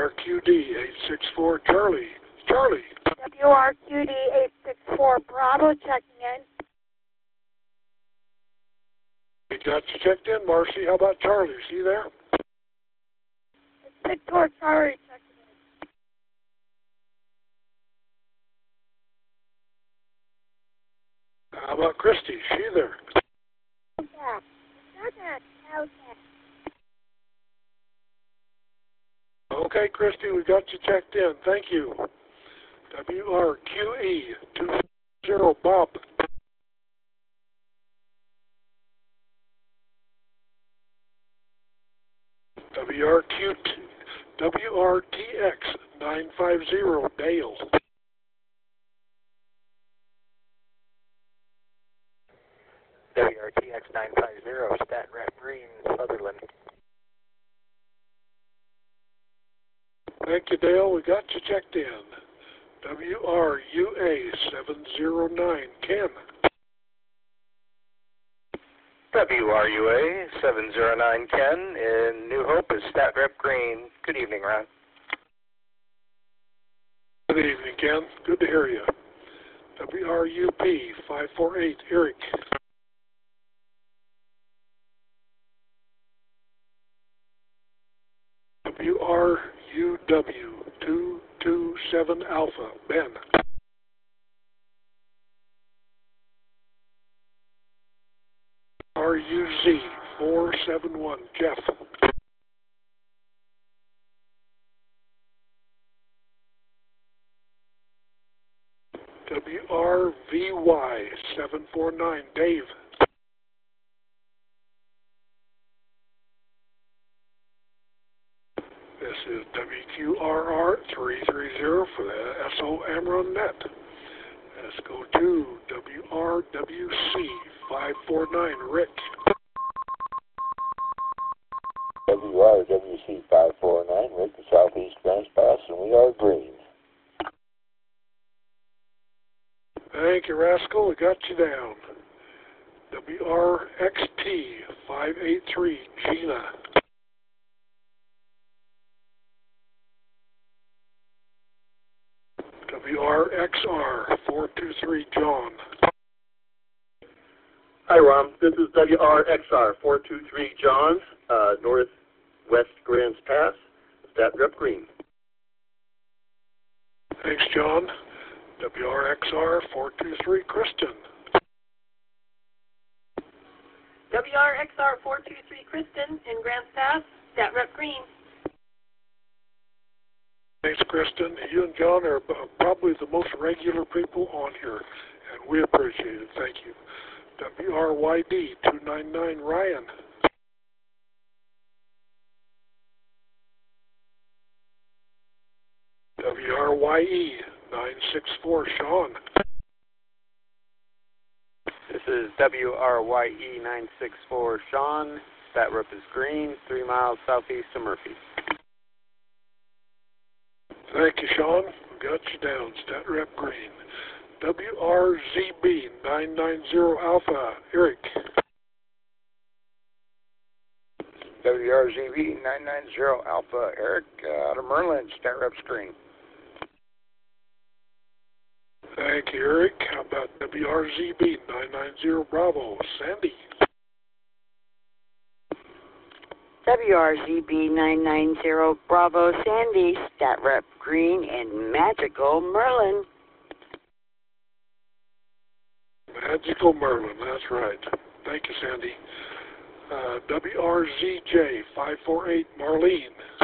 WRQD 864 Charlie. Charlie. WRQD 864 Bravo checking in. We got you checked in, Marcy. How about Charlie? Is he there? It's Victor Charlie checking in. How about Christy? Is she there? Yeah. Okay, Christy, we got you checked in. Thank you. WRQE 20 Bob. WRTX 950 Dale. WRTX 950 Stat Rep Green, Sutherland. Thank you, Dale. We got you checked in. WRUA 709 Ken. WRUA 709 Ken in New Hope is Stat Rep Green. Good evening, Ron. Good evening, Ken. Good to hear you. WRUP 548 Eric. WRUW 227 Alpha Ben. RUZ 471 Jeff. WRVY 749 Dave. This is WQRR 330 for the SO Amron Net. Let's go to WRWC 549 Rick. WRWC 549 Rick, the Southeast Grants Pass, and we are green. Thank you, Rascal. We got you down. WRXT 583 Gina. WRXR 423 John. Hi, Ron. This is WRXR 423 John, Northwest Grants Pass, Stat Rep Green. Thanks, John. WRXR 423 Kristen. WRXR 423 Kristen in Grants Pass, Stat Rep Green. Thanks, Kristen. You and John are probably the most regular people on here, and we appreciate it. Thank you. WRYD 299 Ryan. WRYE 964 Sean. This is WRYE 964 Sean. Stat Rep is green, 3 miles southeast of Murphy. Thank you, Sean. We got you down. Stat Rep green. WRZB 990 Alpha Eric. WRZB 990 Alpha Eric out of Merlin, Stat Rep Green. Thank you, Eric. How about WRZB 990 Bravo Sandy? WRZB 990 Bravo Sandy, Stat Rep Green in Magical Merlin. Magical Merlin, that's right. Thank you, Sandy. WRZJ 548 Marlene.